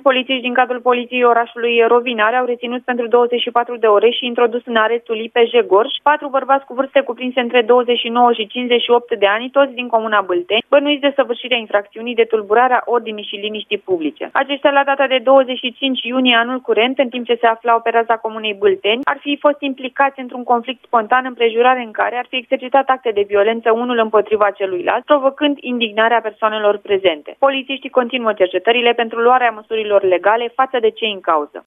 polițiști din cadrul poliției orașului Rovinare au reținut pentru 24 de ore și introdus în arestul IPJ Gorj 4 bărbați cu vârste cuprinse între 29 și 58 de ani, toți din comuna Bâlteni, bănuiți de săvârșirea infracțiunii de tulburarea ordinii și liniștii publice. Aceștia, la data de 25 iunie anul curent, în timp ce se aflau pe raza comunei Bâlteni, ar fi fost implicați într-un conflict spontan, împrejurare în care ar fi exercitat acte de violență unul împotriva celuilalt, provocând indignarea persoanelor prezente. Polițiștii continuă cercetările pentru luarea măsurilor legale față de cei în cauză.